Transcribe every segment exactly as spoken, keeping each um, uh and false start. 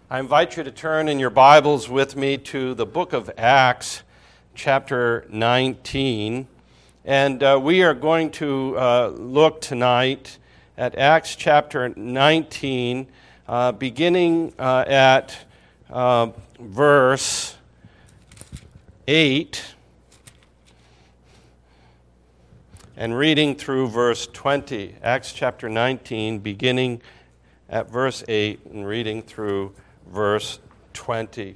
I invite you to turn in your Bibles with me to the book of Acts, chapter nineteen. And uh, we are going to uh, look tonight at Acts chapter nineteen, uh, beginning uh, at uh, verse eight and reading through verse twenty. Acts chapter nineteen, beginning at verse eight and reading through verse twenty.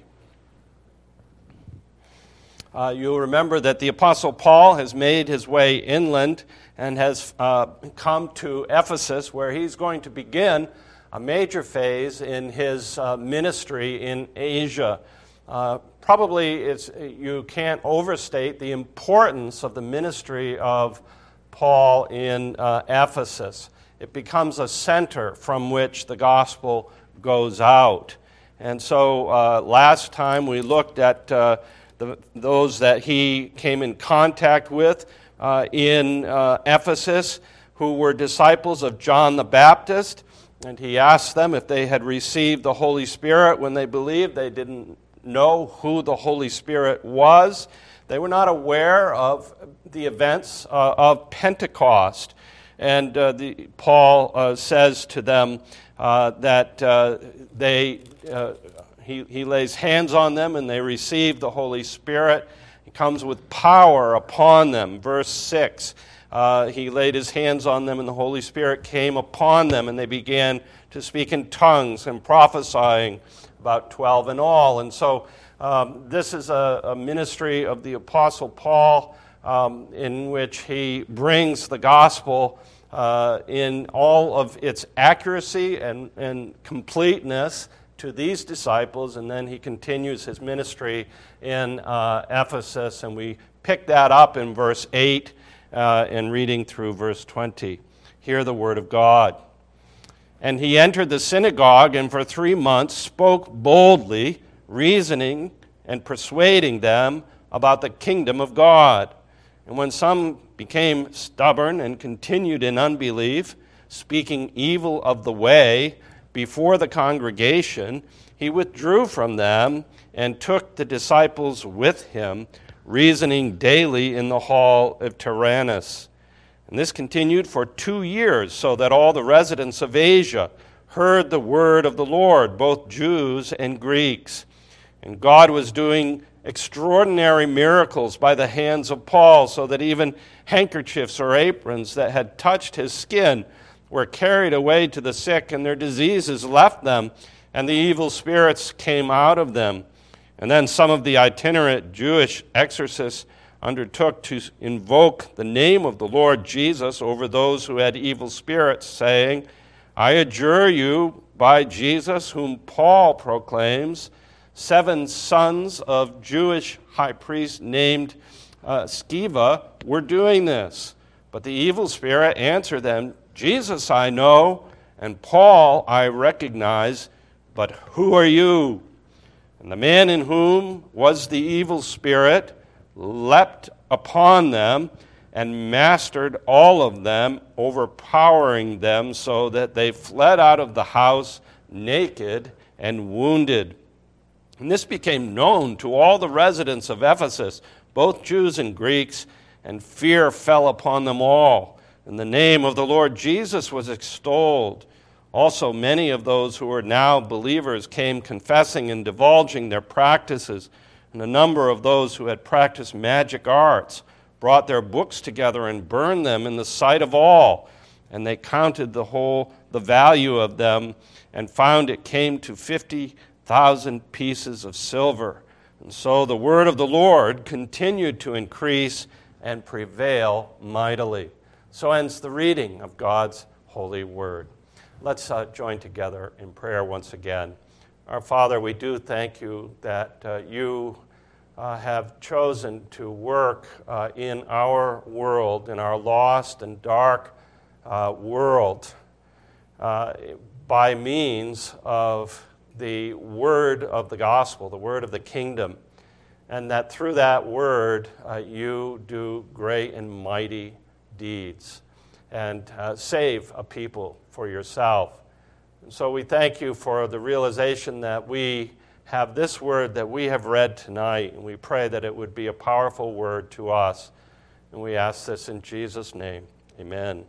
Uh, you'll remember that the Apostle Paul has made his way inland and has uh, come to Ephesus, where he's going to begin a major phase in his uh, ministry in Asia. Uh, probably it's, you can't overstate the importance of the ministry of Paul in uh, Ephesus. It becomes a center from which the gospel goes out. And so uh, last time we looked at uh, the, those that he came in contact with uh, in uh, Ephesus, who were disciples of John the Baptist, and he asked them if they had received the Holy Spirit when they believed. They didn't know who the Holy Spirit was. They were not aware of the events uh, of Pentecost. And uh, the, Paul uh, says to them uh, that uh, they uh, he, he lays hands on them and they receive the Holy Spirit. He comes with power upon them. Verse six, uh, he laid his hands on them and the Holy Spirit came upon them and they began to speak in tongues and prophesying, about twelve in all. And so um, this is a, a ministry of the Apostle Paul, Um, in which he brings the gospel uh, in all of its accuracy and, and completeness to these disciples, and then he continues his ministry in uh, Ephesus, and we pick that up in verse eight uh, and reading through verse twenty. Hear the word of God. And he entered the synagogue and for three months spoke boldly, reasoning and persuading them about the kingdom of God. And when some became stubborn and continued in unbelief, speaking evil of the way before the congregation, he withdrew from them and took the disciples with him, reasoning daily in the hall of Tyrannus. And this continued for two years, so that all the residents of Asia heard the word of the Lord, both Jews and Greeks. And God was doing extraordinary miracles by the hands of Paul, so that even handkerchiefs or aprons that had touched his skin were carried away to the sick, and their diseases left them, and the evil spirits came out of them. And then some of the itinerant Jewish exorcists undertook to invoke the name of the Lord Jesus over those who had evil spirits, saying, I adjure you by Jesus, whom Paul proclaims, seven sons of Jewish high priests named uh, Sceva were doing this. But the evil spirit answered them, Jesus I know, and Paul I recognize, but who are you? And the man in whom was the evil spirit leapt upon them and mastered all of them, overpowering them so that they fled out of the house naked and wounded. And this became known to all the residents of Ephesus, both Jews and Greeks, and fear fell upon them all. And the name of the Lord Jesus was extolled. Also many of those who were now believers came confessing and divulging their practices. And a number of those who had practiced magic arts brought their books together and burned them in the sight of all. And they counted the whole, the value of them, and found it came to fifty thousand pieces of silver. And so the word of the Lord continued to increase and prevail mightily. So ends the reading of God's holy word. Let's uh, join together in prayer once again. Our Father, we do thank you that uh, you uh, have chosen to work uh, in our world, in our lost and dark uh, world, uh, by means of the word of the gospel, the word of the kingdom, and that through that word uh, you do great and mighty deeds and uh, save a people for yourself. And so we thank you for the realization that we have this word that we have read tonight, and we pray that it would be a powerful word to us. And we ask this in Jesus' name. Amen.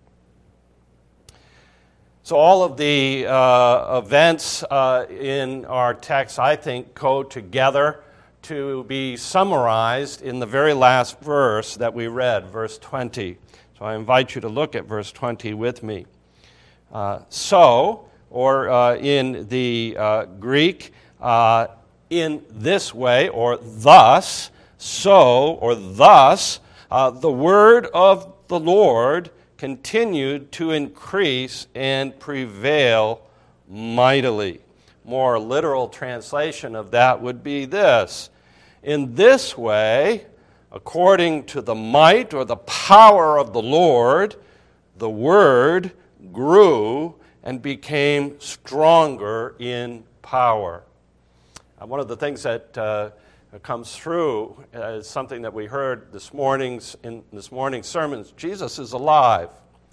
So all of the uh, events uh, in our text, I think, go together to be summarized in the very last verse that we read, verse twenty. So I invite you to look at verse twenty with me. Uh, so, or uh, in the uh, Greek, uh, in this way, or thus, so, or thus, uh, the word of the Lord continued to increase and prevail mightily. More literal translation of that would be this: in this way, according to the might or the power of the Lord, the word grew and became stronger in power. Uh, one of the things that uh, comes through uh, is something that we heard this morning's in this morning's sermons. Jesus is alive.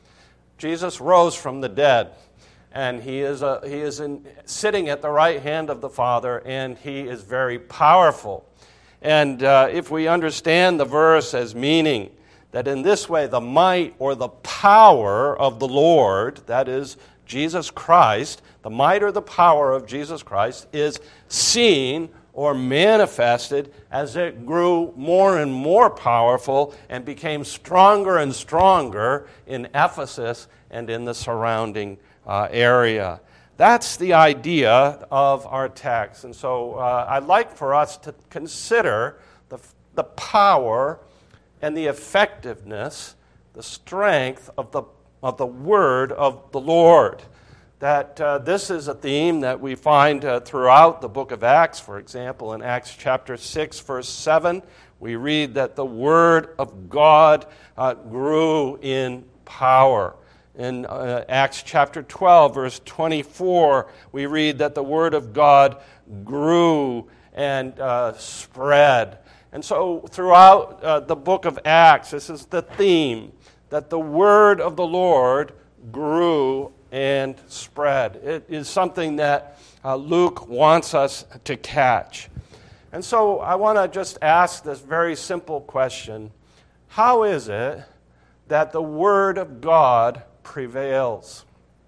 Jesus rose from the dead, and he is a, he is in, sitting at the right hand of the Father, and he is very powerful. And uh, if we understand the verse as meaning that in this way the might or the power of the Lord, that is Jesus Christ, the might or the power of Jesus Christ is seen or manifested as it grew more and more powerful and became stronger and stronger in Ephesus and in the surrounding uh, area. That's the idea of our text. And so uh, I'd like for us to consider the, the power and the effectiveness, the strength of the, of the word of the Lord. That uh, this is a theme that we find uh, throughout the book of Acts. For example, in Acts chapter six, verse seven, we read that the word of God uh, grew in power. In uh, Acts chapter twelve, verse twenty-four, we read that the word of God grew and uh, spread. And so throughout uh, the book of Acts, this is the theme, that the word of the Lord grew and spread. It is something that uh, Luke wants us to catch. And so I want to just ask this very simple question: how is it that the word of God prevails?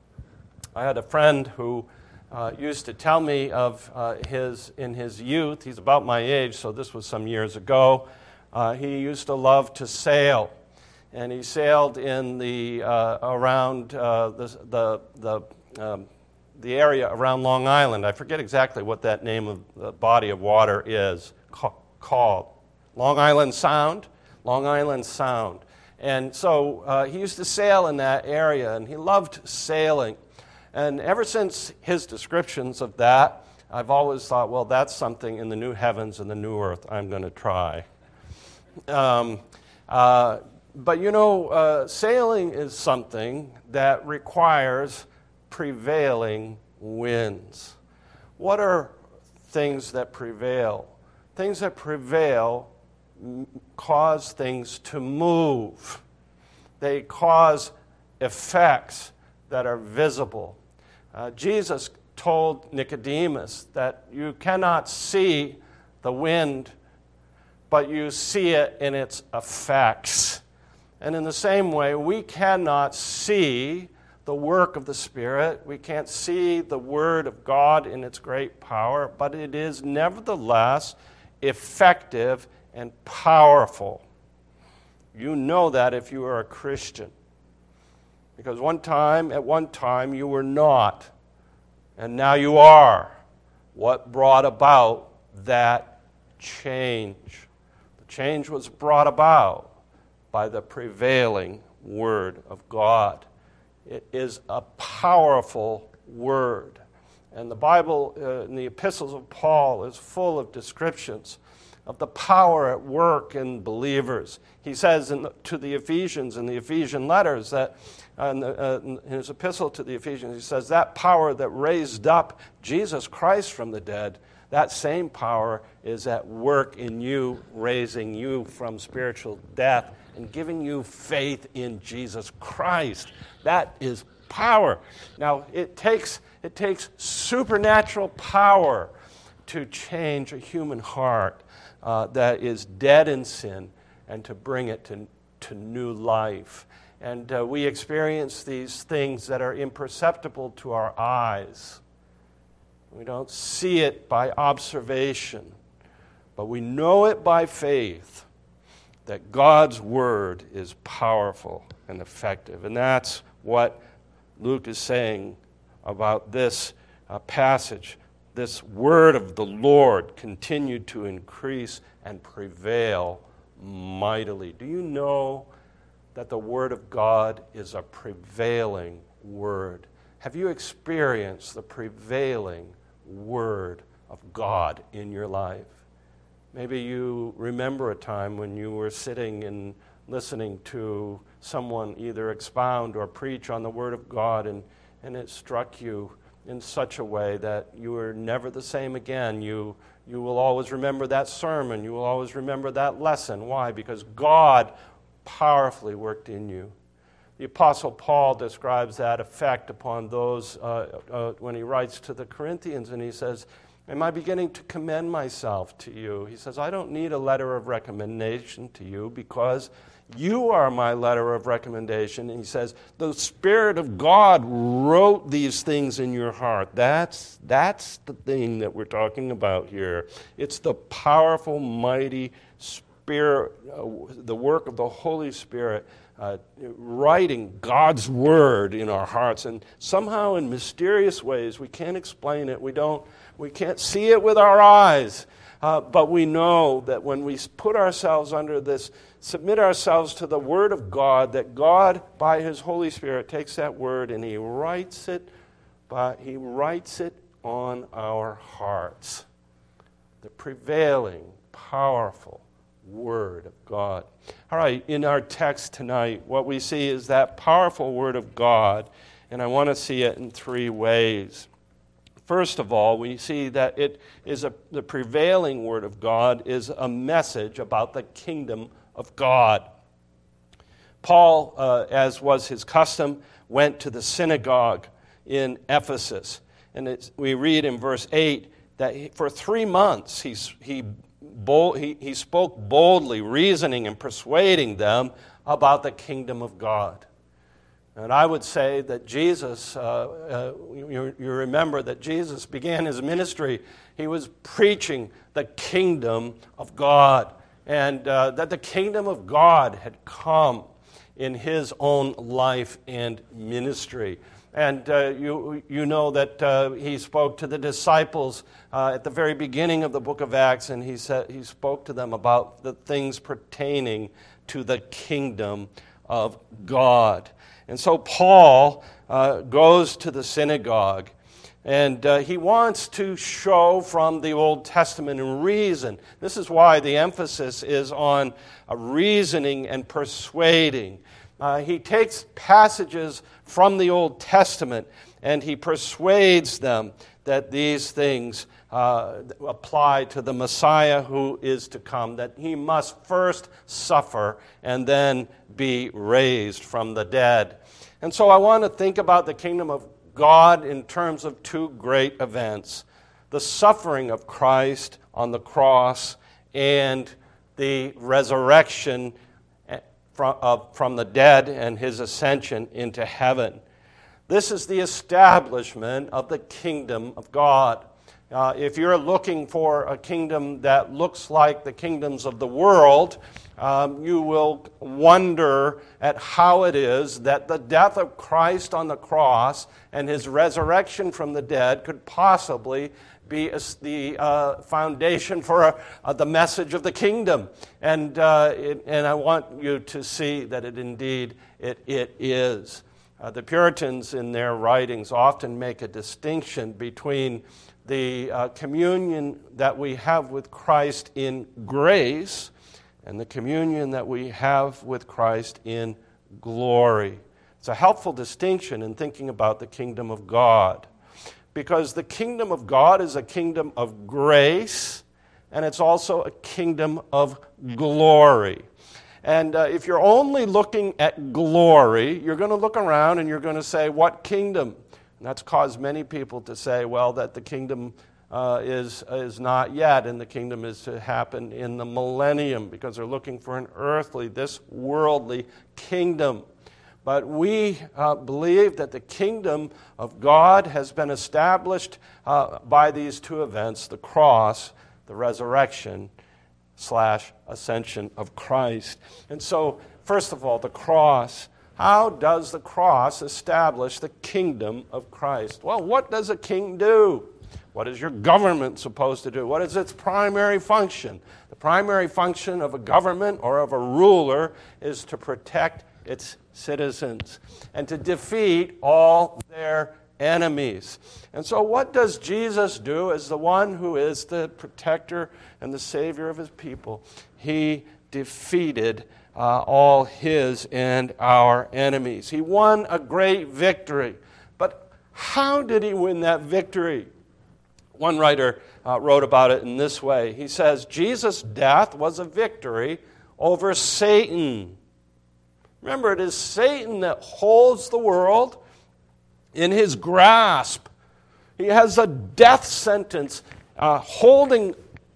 I had a friend who uh, used to tell me of uh, his, in his youth, he's about my age, so this was some years ago, uh, he used to love to sail. And he sailed in the uh, around uh, the the the, um, the area around Long Island. I forget exactly what that name of the body of water is ca- called. Long Island Sound. Long Island Sound. And so uh, he used to sail in that area, and he loved sailing. And ever since his descriptions of that, I've always thought, well, that's something in the new heavens and the new earth I'm going to try. Um, uh, But you know, uh, sailing is something that requires prevailing winds. What are things that prevail? Things that prevail m- cause things to move. They cause effects that are visible. Uh, Jesus told Nicodemus that you cannot see the wind, but you see it in its effects. And in the same way, we cannot see the work of the Spirit. We can't see the Word of God in its great power, but it is nevertheless effective and powerful. You know that if you are a Christian. Because one time, at one time, you were not, and now you are. What brought about that change? The change was brought about by the prevailing word of God. It is a powerful word. And the Bible, uh, in the epistles of Paul, is full of descriptions of the power at work in believers. He says in the, to the Ephesians, in the Ephesian letters, that uh, in, the, uh, in his epistle to the Ephesians, he says, that power that raised up Jesus Christ from the dead, that same power is at work in you, raising you from spiritual death and giving you faith in Jesus Christ. That is power. Now, it takes, it takes supernatural power to change a human heart uh, that is dead in sin and to bring it to, to new life. And uh, we experience these things that are imperceptible to our eyes. We don't see it by observation, but we know it by faith that God's word is powerful and effective. And that's what Luke is saying about this uh, passage. This word of the Lord continued to increase and prevail mightily. Do you know that the word of God is a prevailing word? Have you experienced the prevailing word of God in your life? Maybe you remember a time when you were sitting and listening to someone either expound or preach on the word of God, and, and it struck you in such a way that you were never the same again. You, you will always remember that sermon. You will always remember that lesson. Why? Because God powerfully worked in you. The Apostle Paul describes that effect upon those uh, uh, when he writes to the Corinthians, and he says, am I beginning to commend myself to you? He says, I don't need a letter of recommendation to you because you are my letter of recommendation. And he says, the Spirit of God wrote these things in your heart. That's, that's the thing that we're talking about here. It's the powerful, mighty Spirit, uh, the work of the Holy Spirit, uh, writing God's word in our hearts. And somehow in mysterious ways, we can't explain it. We don't, we can't see it with our eyes. Uh, but we know that when we put ourselves under this, submit ourselves to the Word of God, that God, by His Holy Spirit, takes that Word and He writes it, but He writes it on our hearts. The prevailing, powerful Word of God. All right, in our text tonight, what we see is that powerful Word of God, and I want to see it in three ways. First of all, we see that it is a, the prevailing word of God is a message about the kingdom of God. Paul, uh, as was his custom, went to the synagogue in Ephesus. And it's, we read in verse eight that he, for three months he, he, bold, he, he spoke boldly, reasoning and persuading them about the kingdom of God. And I would say that Jesus, uh, uh, you, you remember that Jesus began his ministry. He was preaching the kingdom of God, and uh, that the kingdom of God had come in his own life and ministry. And uh, you, you know that uh, he spoke to the disciples uh, at the very beginning of the book of Acts, and he said he spoke to them about the things pertaining to the kingdom of God. And so Paul uh, goes to the synagogue, and uh, he wants to show from the Old Testament and reason. This is why the emphasis is on uh, reasoning and persuading. Uh, he takes passages from the Old Testament, and he persuades them that these things uh, apply to the Messiah who is to come, that he must first suffer and then be raised from the dead. And so I want to think about the kingdom of God in terms of two great events: the suffering of Christ on the cross and the resurrection from, uh, from the dead and his ascension into heaven. This is the establishment of the kingdom of God. Uh, if you're looking for a kingdom that looks like the kingdoms of the world, um, you will wonder at how it is that the death of Christ on the cross and his resurrection from the dead could possibly be a, the uh, foundation for a, uh, the message of the kingdom. And uh, it, and I want you to see that it indeed it, it is. Uh, the Puritans in their writings often make a distinction between the uh, communion that we have with Christ in grace and the communion that we have with Christ in glory. It's a helpful distinction in thinking about the kingdom of God, because the kingdom of God is a kingdom of grace, and it's also a kingdom of glory. And uh, if you're only looking at glory, you're going to look around and you're going to say, what kingdom? And that's caused many people to say, well, that the kingdom uh, is, is not yet, and the kingdom is to happen in the millennium, because they're looking for an earthly, this worldly kingdom. But we uh, believe that the kingdom of God has been established uh, by these two events, the cross, the resurrection, slash ascension of Christ. And so, first of all, the cross. How does the cross establish the kingdom of Christ? Well, what does a king do? What is your government supposed to do? What is its primary function? The primary function of a government or of a ruler is to protect its citizens and to defeat all their enemies. And so what does Jesus do as the one who is the protector and the savior of his people? He defeated uh, all his and our enemies. He won a great victory. But how did he win that victory? One writer uh, wrote about it in this way. He says, Jesus' death was a victory over Satan. Remember, it is Satan that holds the world in his grasp. He has a death sentence uh, holding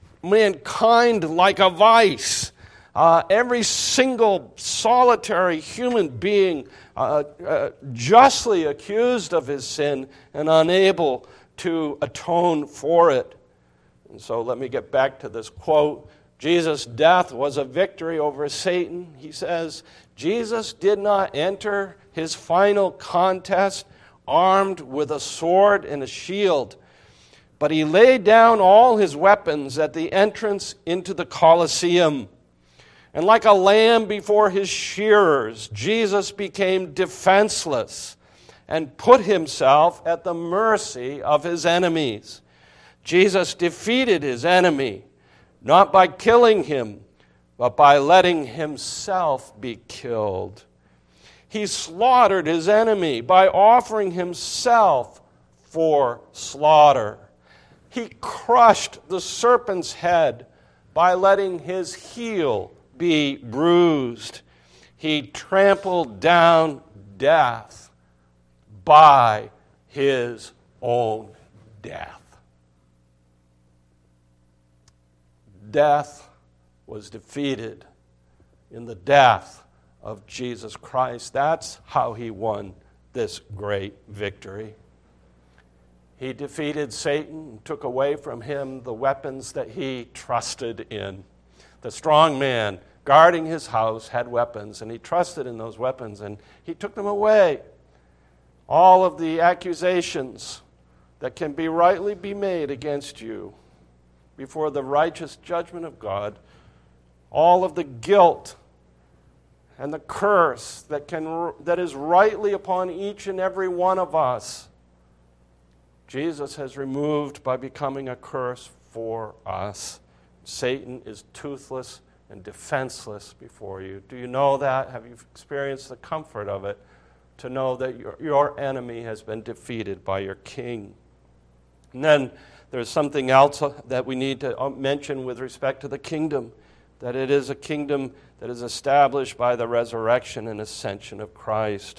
mankind like a vice. Uh, every single solitary human being uh, uh, justly accused of his sin and unable to atone for it. And so let me get back to this quote. Jesus' death was a victory over Satan. He says, Jesus did not enter his final contest armed with a sword and a shield, but he laid down all his weapons at the entrance into the Colosseum. And like a lamb before his shearers, Jesus became defenseless and put himself at the mercy of his enemies. Jesus defeated his enemy, not by killing him, but by letting himself be killed. He slaughtered his enemy by offering himself for slaughter. He crushed the serpent's head by letting his heel be bruised. He trampled down death by his own death. Death was defeated in the death of Jesus Christ. That's how he won this great victory. He defeated Satan and took away from him the weapons that he trusted in. The strong man guarding his house had weapons, and he trusted in those weapons, and he took them away. All of the accusations that can be rightly be made against you before the righteous judgment of God, all of the guilt and the curse that can that is rightly upon each and every one of us, Jesus has removed by becoming a curse for us. Satan is toothless and defenseless before you. Do you know that? Have you experienced the comfort of it, to know that your, your enemy has been defeated by your king? And then there's something else that we need to mention with respect to the kingdom, that it is a kingdom that is established by the resurrection and ascension of Christ.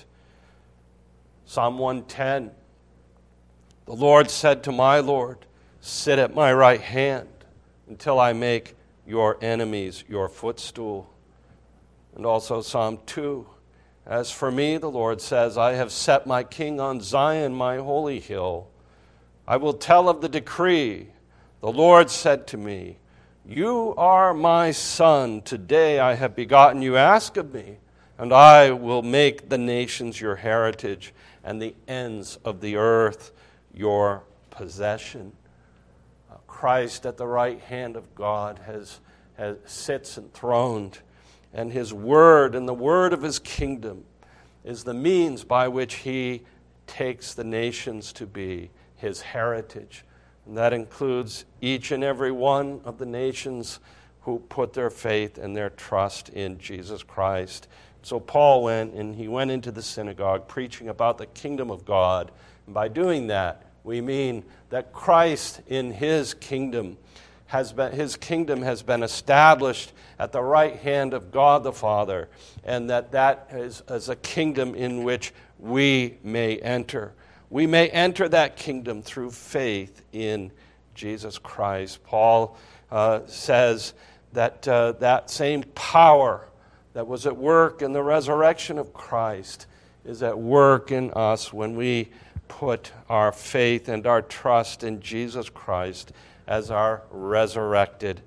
Psalm one ten, the Lord said to my Lord, sit at my right hand until I make your enemies your footstool. And also Psalm two, as for me, the Lord says, I have set my king on Zion, my holy hill. I will tell of the decree. The Lord said to me, you are my son. Today I have begotten you. Ask of me, and I will make the nations your heritage and the ends of the earth your possession. Uh, Christ at the right hand of God has, has sits enthroned, and his word and the word of his kingdom is the means by which he takes the nations to be his heritage. And that includes each and every one of the nations who put their faith and their trust in Jesus Christ. So Paul went, and he went into the synagogue preaching about the kingdom of God. And by doing that, we mean that Christ in his kingdom has been, his kingdom has been established at the right hand of God the Father, and that that is, is a kingdom in which we may enter. We may enter that kingdom through faith in Jesus Christ. Paul uh, says that uh, that same power that was at work in the resurrection of Christ is at work in us when we put our faith and our trust in Jesus Christ as our resurrected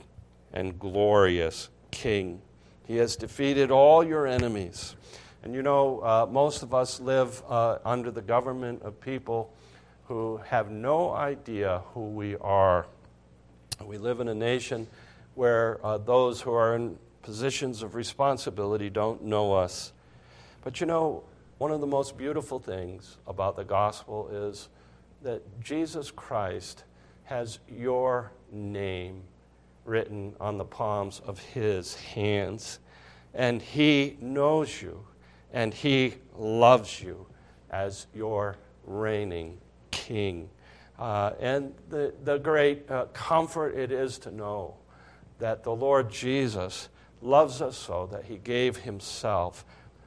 and glorious King. He has defeated all your enemies. And you know, uh, most of us live uh, under the government of people who have no idea who we are. We live in a nation where uh, those who are in positions of responsibility don't know us. But you know, one of the most beautiful things about the gospel is that Jesus Christ has your name written on the palms of his hands. And he knows you, and he loves you as your reigning King. Uh, and the, the great uh, comfort it is to know that the Lord Jesus loves us so that he gave himself.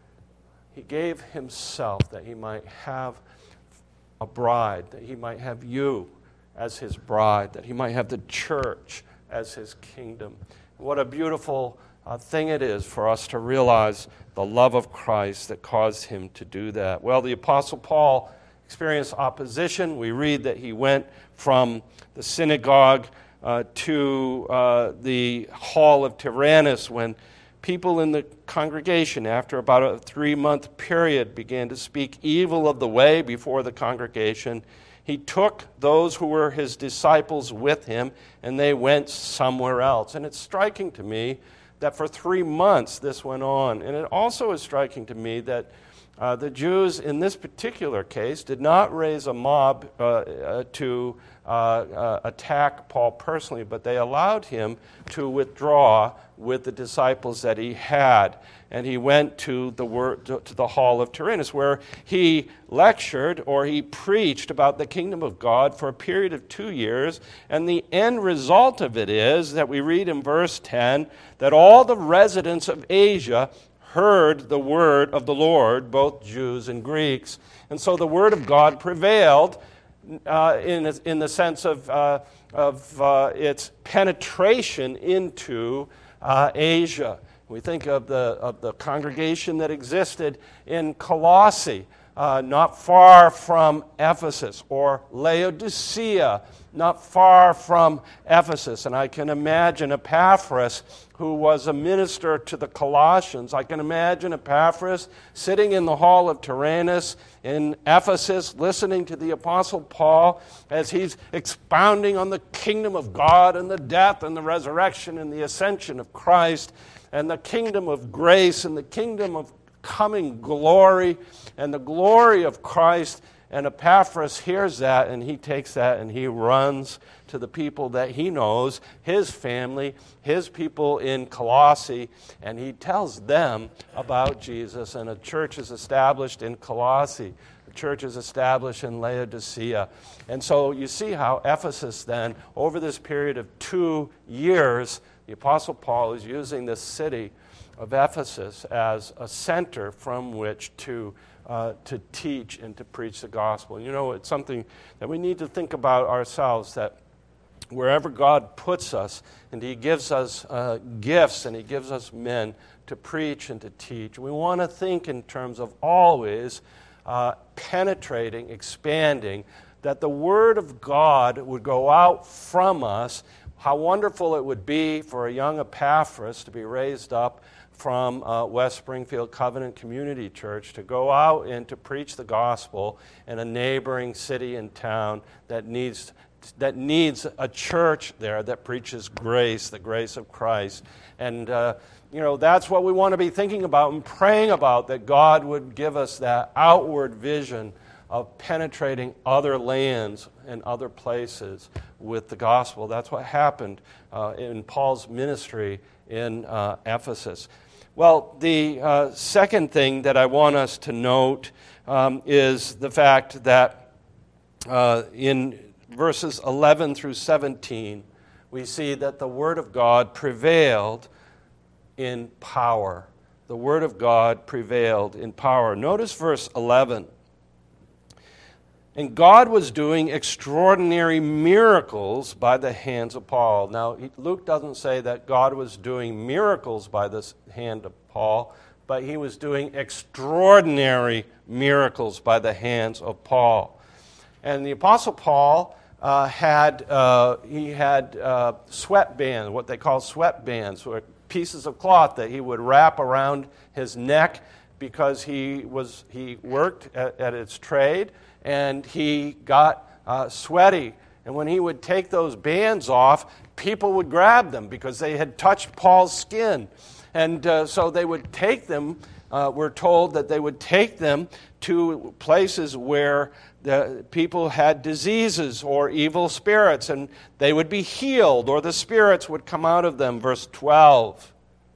He gave himself that he might have a bride, that he might have you as his bride, that he might have the church as his kingdom. What a beautiful uh, thing it is for us to realize the love of Christ that caused him to do that. Well, the Apostle Paul experienced opposition. We read that he went from the synagogue uh, to uh, the hall of Tyrannus when people in the congregation, after about a three-month period, began to speak evil of the way before the congregation. He took those who were his disciples with him, and they went somewhere else. And it's striking to me that for three months this went on. And it also is striking to me that uh, the Jews in this particular case did not raise a mob uh, uh, to uh, uh, attack Paul personally, but they allowed him to withdraw with the disciples that he had. And he went to the word, to the hall of Tyrannus, where he lectured or he preached about the kingdom of God for a period of two years. And the end result of it is that we read in verse ten that all the residents of Asia heard the word of the Lord, both Jews and Greeks. And so the word of God prevailed uh, in, in the sense of, uh, of uh, its penetration into uh, Asia. We think of the, of the congregation that existed in Colossae, uh, not far from Ephesus, or Laodicea, not far from Ephesus. And I can imagine Epaphras, who was a minister to the Colossians. I can imagine Epaphras sitting in the hall of Tyrannus in Ephesus, listening to the Apostle Paul as he's expounding on the kingdom of God and the death and the resurrection and the ascension of Christ, and the kingdom of grace, and the kingdom of coming glory, and the glory of Christ. And Epaphras hears that, and he takes that, and he runs to the people that he knows, his family, his people in Colossae, and he tells them about Jesus. And a church is established in Colossae. A church is established in Laodicea. And so you see how Ephesus then, over this period of two years, the Apostle Paul is using this city of Ephesus as a center from which to uh, to teach and to preach the gospel. And you know, it's something that we need to think about ourselves, that wherever God puts us, and he gives us uh, gifts and he gives us men to preach and to teach, we want to think in terms of always uh, penetrating, expanding, that the Word of God would go out from us. How wonderful it would be for a young Epaphras to be raised up from uh, West Springfield Covenant Community Church to go out and to preach the gospel in a neighboring city and town that needs that needs a church there that preaches grace, the grace of Christ. And uh, you know, that's what we want to be thinking about and praying about, that God would give us that outward vision of penetrating other lands and other places with the gospel. That's what happened uh, in Paul's ministry in uh, Ephesus. Well, the uh, second thing that I want us to note um, is the fact that uh, in verses eleven through seventeen, we see that the Word of God prevailed in power. The Word of God prevailed in power. Notice verse eleven. And God was doing extraordinary miracles by the hands of Paul. Now, Luke doesn't say that God was doing miracles by the hand of Paul, but he was doing extraordinary miracles by the hands of Paul. And the Apostle Paul uh, had uh, he had uh, sweat bands, what they call sweat bands, or pieces of cloth that he would wrap around his neck because he was he worked at, at its trade. And he got uh, sweaty. And when he would take those bands off, people would grab them because they had touched Paul's skin. And uh, so they would take them, uh, we're told that they would take them to places where the people had diseases or evil spirits, and they would be healed, or the spirits would come out of them, verse twelve.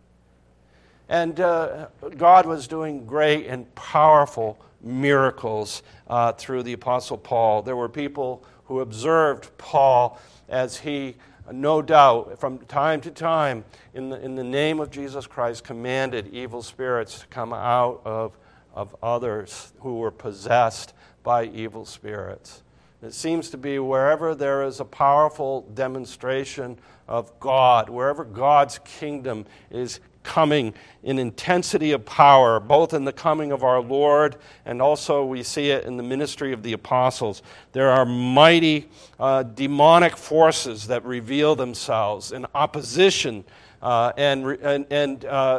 And uh, God was doing great and powerful miracles uh, through the Apostle Paul. There were people who observed Paul as he, no doubt, from time to time, in the, in the name of Jesus Christ, commanded evil spirits to come out of, of others who were possessed by evil spirits. It seems to be wherever there is a powerful demonstration of God, wherever God's kingdom is coming in intensity of power, both in the coming of our Lord and also we see it in the ministry of the apostles. There are mighty uh, demonic forces that reveal themselves in opposition, uh, and and and, uh,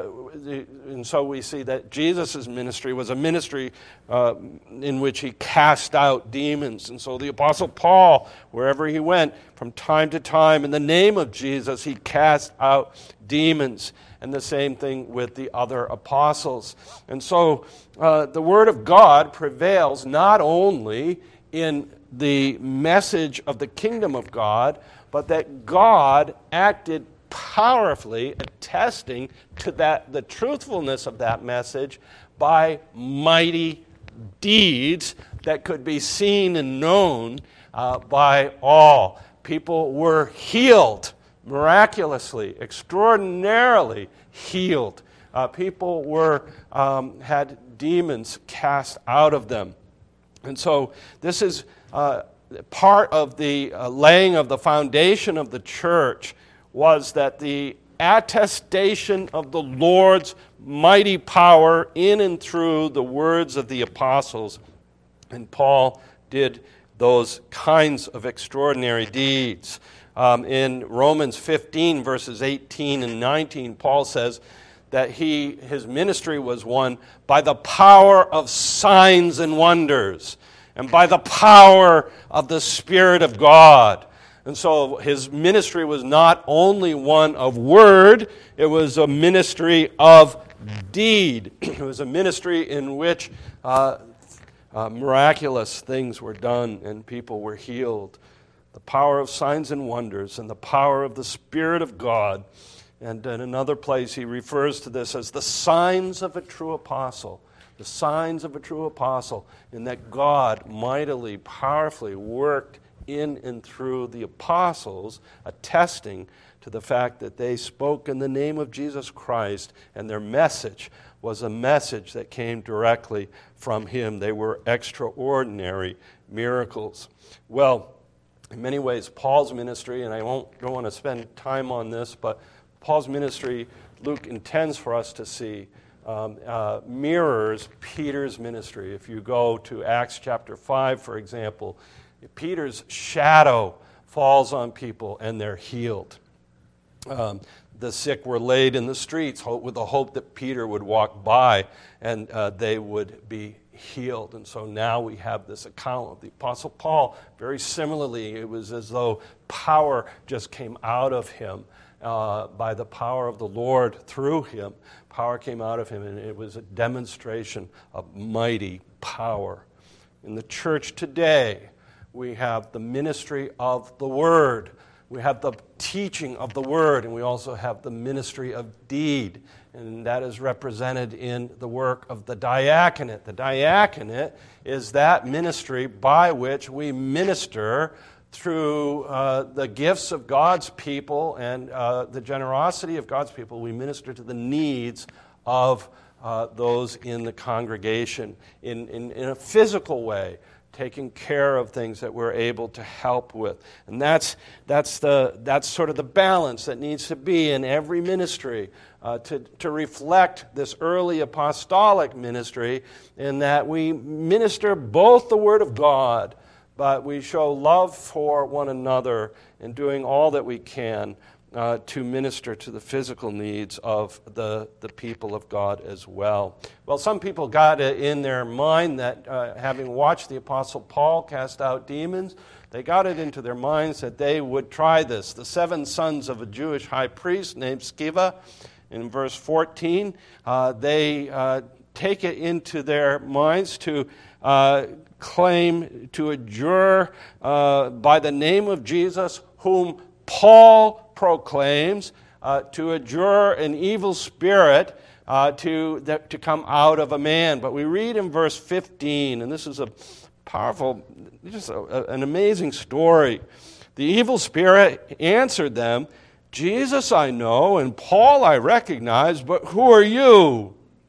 and so we see that Jesus' ministry was a ministry uh, in which he cast out demons. And so the Apostle Paul, wherever he went, from time to time, in the name of Jesus, he cast out demons. And the same thing with the other apostles. And so uh, the Word of God prevails not only in the message of the kingdom of God, but that God acted powerfully, attesting to that the truthfulness of that message by mighty deeds that could be seen and known uh, by all. People were healed miraculously, extraordinarily healed. Uh, people were um, had demons cast out of them. And so this is uh, part of the uh, laying of the foundation of the church, was that the attestation of the Lord's mighty power in and through the words of the apostles. And Paul did those kinds of extraordinary deeds. Um, in Romans fifteen, verses eighteen and nineteen, Paul says that he his ministry was won by the power of signs and wonders and by the power of the Spirit of God. And so his ministry was not only one of word, it was a ministry of deed. It was a ministry in which uh, uh, miraculous things were done and people were healed. The power of signs and wonders and the power of the Spirit of God. And in another place he refers to this as the signs of a true apostle. The signs of a true apostle, in that God mightily, powerfully worked in and through the apostles, attesting to the fact that they spoke in the name of Jesus Christ, and their message was a message that came directly from him. They were extraordinary miracles. Well, in many ways, Paul's ministry, and I won't don't want to spend time on this, but Paul's ministry, Luke intends for us to see, um, uh, mirrors Peter's ministry. If you go to Acts chapter five, for example, Peter's shadow falls on people and they're healed. Um, the sick were laid in the streets with the hope that Peter would walk by and uh, they would be healed. And so now we have this account of the Apostle Paul. Very similarly, it was as though power just came out of him uh, by the power of the Lord through him. Power came out of him, and it was a demonstration of mighty power. In the church today, we have the ministry of the Word. We have the teaching of the Word, and we also have the ministry of deed. And that is represented in the work of the diaconate. The diaconate is that ministry by which we minister through uh, the gifts of God's people and uh, the generosity of God's people, we minister to the needs of uh, those in the congregation in, in, in a physical way, taking care of things that we're able to help with. And that's that's the that's sort of the balance that needs to be in every ministry uh, to, to reflect this early apostolic ministry, in that we minister both the Word of God, but we show love for one another in doing all that we can uh, to minister to the physical needs of the, the people of God as well. Well, some people got it in their mind that uh, having watched the Apostle Paul cast out demons, they got it into their minds that they would try this. The seven sons of a Jewish high priest named Sceva, in verse fourteen, uh, they uh, take it into their minds to uh, claim to adjure uh, by the name of Jesus, whom Paul proclaims, uh, to adjure an evil spirit uh, to, that, to come out of a man. But we read in verse fifteen, and this is a powerful, just a, a, an amazing story. The evil spirit answered them, "Jesus I know, and Paul I recognize, but who are you?"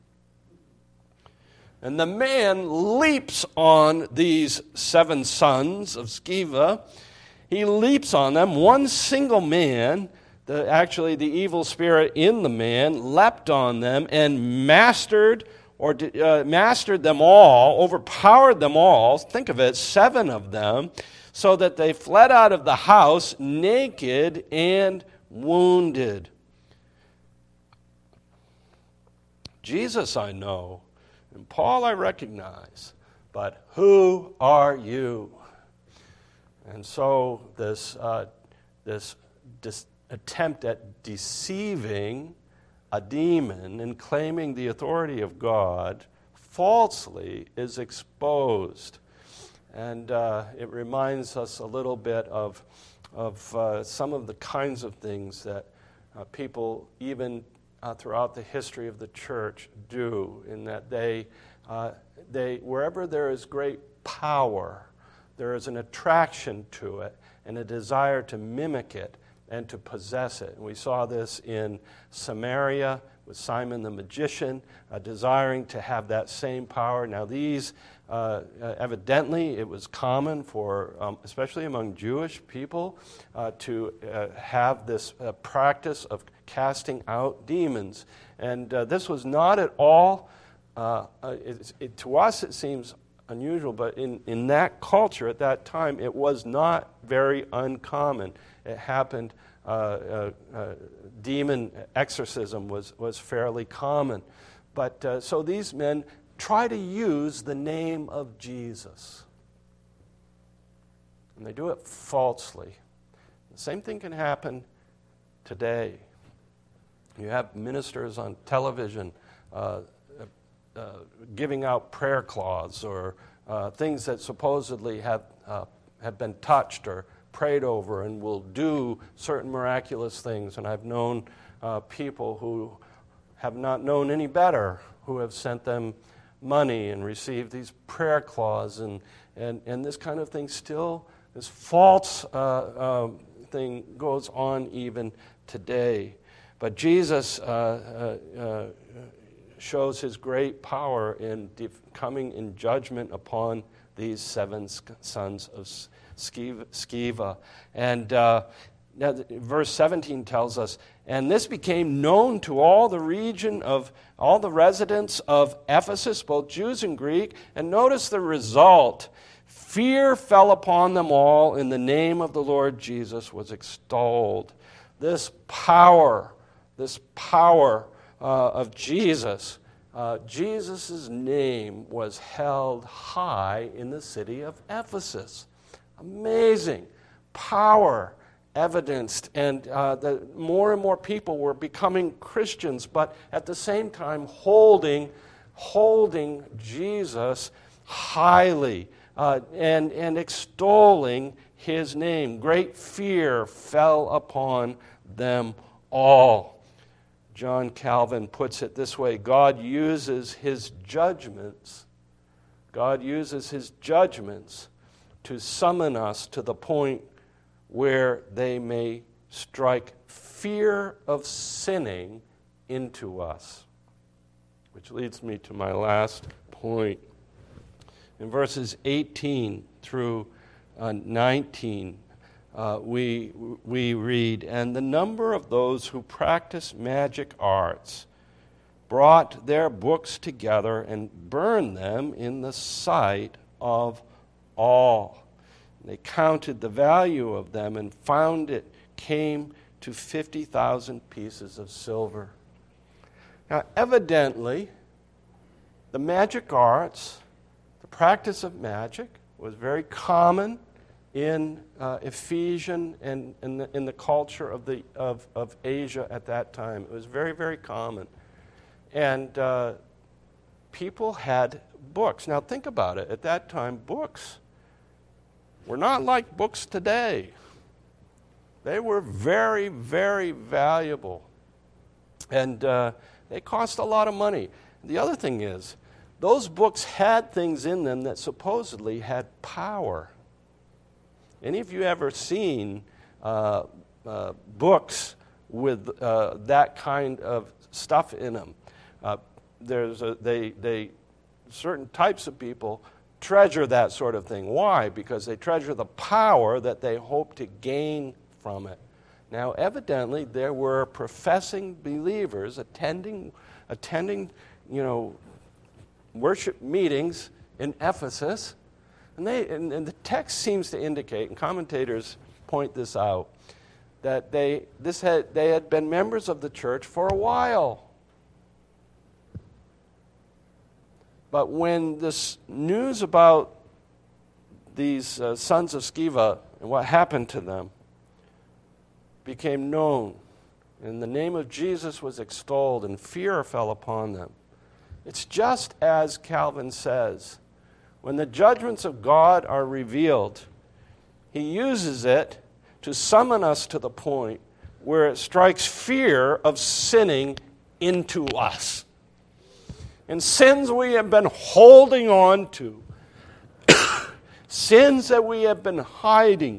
And the man leaps on these seven sons of Sceva. He leaps on them. One single man, the, actually the evil spirit in the man, leapt on them and mastered or uh, mastered them all, overpowered them all. Think of it, seven of them, so that they fled out of the house naked and wounded. Jesus I know, and Paul I recognize, but who are you? And so this uh, this, this attempt at deceiving a demon and claiming the authority of God falsely is exposed. And uh, it reminds us a little bit of, of uh, some of the kinds of things that uh, people, even uh, throughout the history of the church, do, in that they, uh, they wherever there is great power, there is an attraction to it and a desire to mimic it and to possess it. And we saw this in Samaria with Simon the magician, uh, desiring to have that same power. Now these, uh, uh, evidently, it was common for, um, especially among Jewish people, uh, to uh, have this uh, practice of casting out demons. And uh, this was not at all, uh, uh, it, it, to us it seems unusual, but in, in that culture at that time, it was not very uncommon. It happened, uh, uh, uh, demon exorcism was, was fairly common. But uh, so these men try to use the name of Jesus. And they do it falsely. The same thing can happen today. You have ministers on television uh, Uh, giving out prayer cloths or uh, things that supposedly have uh, have been touched or prayed over and will do certain miraculous things. And I've known uh, people who have not known any better, who have sent them money and received these prayer cloths, and and, and this kind of thing still, this false uh, uh, thing goes on even today. But Jesus uh, uh, uh, shows his great power in de- coming in judgment upon these seven sons of Sceva. And uh, now verse seventeen tells us, "And this became known to all the region of, all the residents of Ephesus, both Jews and Greek." And notice the result. "Fear fell upon them all, and the name of the Lord Jesus was extolled." This power, this power Uh, of Jesus, uh, Jesus' name was held high in the city of Ephesus. Amazing power evidenced, and uh, the more and more people were becoming Christians, but at the same time holding, holding Jesus highly uh, and, and extolling his name. Great fear fell upon them all. John Calvin puts it this way: God uses his judgments, God uses his judgments to summon us to the point where they may strike fear of sinning into us. Which leads me to my last point. In verses eighteen through uh, nineteen, uh, we, we read, "And the number of those who practice magic arts brought their books together and burned them in the sight of all. They counted the value of them and found it came to fifty thousand pieces of silver." Now, evidently, the magic arts, the practice of magic, was very common in uh, Ephesian and in the, in the culture of, the, of, of Asia at that time. It was very, very common. And uh, people had books. Now, think about it. At that time, books were not like books today. They were very, very valuable. And uh, they cost a lot of money. The other thing is, those books had things in them that supposedly had power. Any of you ever seen uh, uh, books with uh, that kind of stuff in them? Uh, there's a, they, they, certain types of people treasure that sort of thing. Why? Because they treasure the power that they hope to gain from it. Now, evidently, there were professing believers attending, attending, you know, worship meetings in Ephesus, and they, and, and the text seems to indicate, and commentators point this out, that they, this had, they had been members of the church for a while. But when this news about these uh, sons of Sceva and what happened to them became known, and the name of Jesus was extolled, and fear fell upon them. It's just as Calvin says, when the judgments of God are revealed, he uses it to summon us to the point where it strikes fear of sinning into us. And sins we have been holding on to, sins that we have been hiding,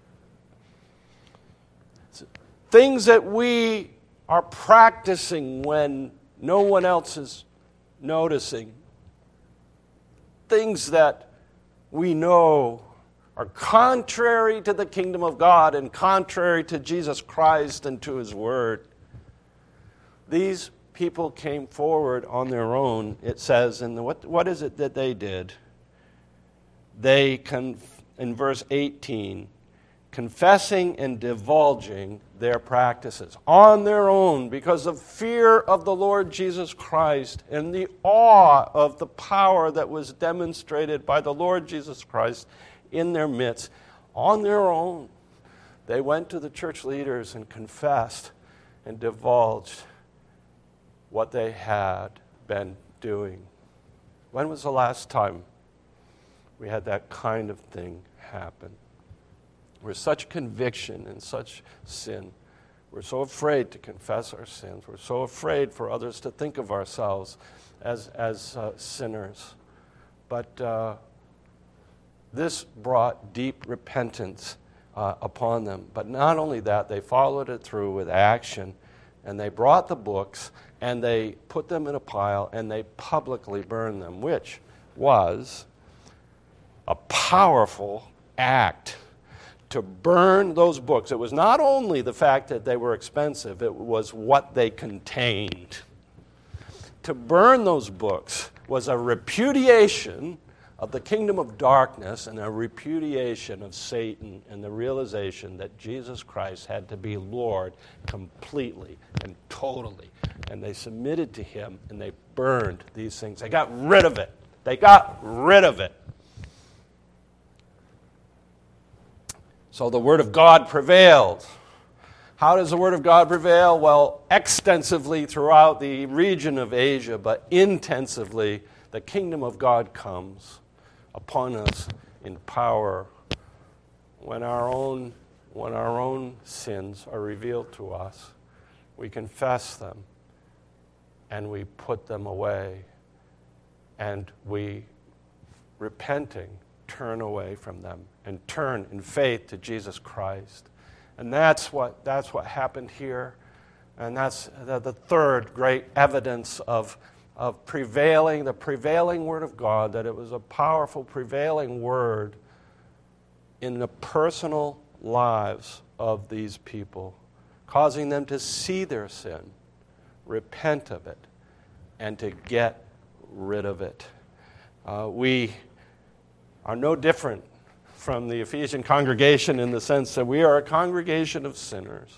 things that we are practicing when no one else is noticing, things that we know are contrary to the kingdom of God and contrary to Jesus Christ and to His Word. These people came forward on their own, it says, and what, what is it that they did? They, conf- in verse eighteen, confessing and divulging their practices on their own because of fear of the Lord Jesus Christ and the awe of the power that was demonstrated by the Lord Jesus Christ in their midst. On their own, they went to the church leaders and confessed and divulged what they had been doing. When was the last time we had that kind of thing happen? We're such conviction and such sin. We're so afraid to confess our sins. We're so afraid for others to think of ourselves as, as uh, sinners. But uh, this brought deep repentance uh, upon them. But not only that, they followed it through with action, and they brought the books, and they put them in a pile, and they publicly burned them, which was a powerful act. To burn those books. It was not only the fact that they were expensive, it was what they contained. To burn those books was a repudiation of the kingdom of darkness and a repudiation of Satan and the realization that Jesus Christ had to be Lord completely and totally. And they submitted to Him and they burned these things. They got rid of it. They got rid of it. So the Word of God prevailed. How does the Word of God prevail? Well, extensively throughout the region of Asia, but intensively, the kingdom of God comes upon us in power when our own, when our own sins are revealed to us. We confess them, and we put them away, and we, repenting, turn away from them and turn in faith to Jesus Christ. And that's what, that's what happened here. And that's the, the third great evidence of, of prevailing, the prevailing Word of God, that it was a powerful prevailing Word in the personal lives of these people, causing them to see their sin, repent of it, and to get rid of it. Uh, we are no different from the Ephesian congregation in the sense that we are a congregation of sinners.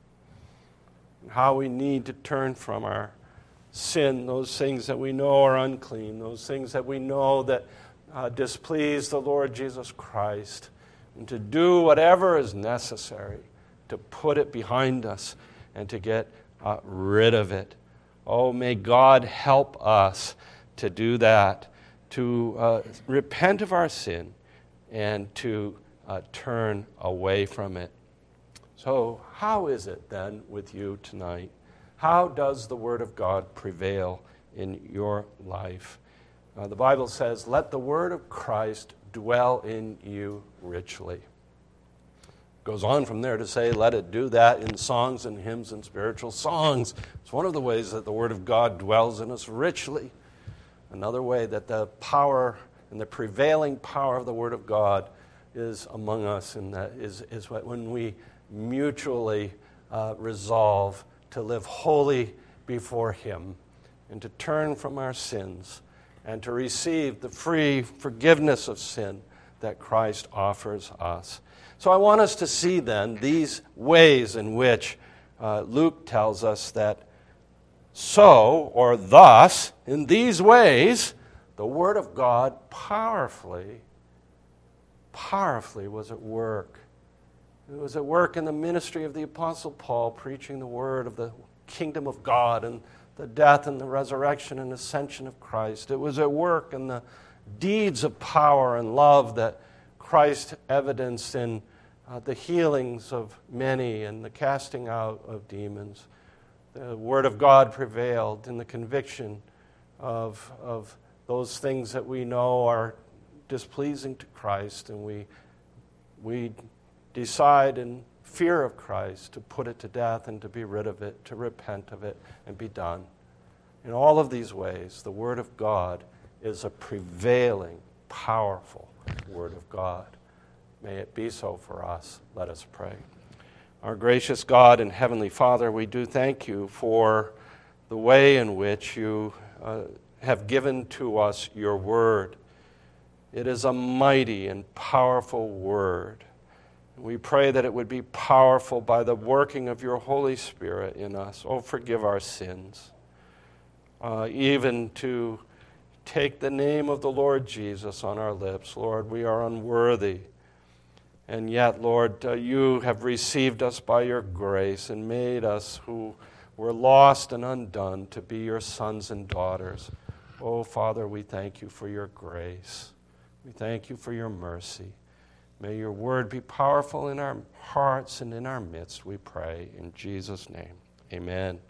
And how we need to turn from our sin, those things that we know are unclean, those things that we know that uh, displease the Lord Jesus Christ, and to do whatever is necessary to put it behind us and to get uh, rid of it. Oh, may God help us to do that, to uh, repent of our sin and to uh, turn away from it. So how is it then with you tonight? How does the Word of God prevail in your life? Uh, the Bible says, let the Word of Christ dwell in you richly. Goes on from there to say, let it do that in songs and hymns and spiritual songs. It's one of the ways that the Word of God dwells in us richly. Another way that the power and the prevailing power of the Word of God is among us, and that is, is when we mutually uh, resolve to live holy before Him and to turn from our sins and to receive the free forgiveness of sin that Christ offers us. So I want us to see then these ways in which uh, Luke tells us that so, or thus, in these ways, the Word of God powerfully, powerfully was at work. It was at work in the ministry of the Apostle Paul, preaching the word of the kingdom of God and the death and the resurrection and ascension of Christ. It was at work in the deeds of power and love that Christ evidenced in uh, the healings of many and the casting out of demons. The Word of God prevailed in the conviction of, of those things that we know are displeasing to Christ, and we, we decide in fear of Christ to put it to death and to be rid of it, to repent of it and be done. In all of these ways, the Word of God is a prevailing, powerful Word of God. May it be so for us. Let us pray. Our gracious God and Heavenly Father, we do thank you for the way in which you uh, have given to us your Word. It is a mighty and powerful Word. We pray that it would be powerful by the working of your Holy Spirit in us. Oh, forgive our sins. Uh, even to take the name of the Lord Jesus on our lips. Lord, we are unworthy. And yet, Lord, uh, you have received us by your grace and made us who were lost and undone to be your sons and daughters. Oh, Father, we thank you for your grace. We thank you for your mercy. May your word be powerful in our hearts and in our midst, we pray. In Jesus' name, amen.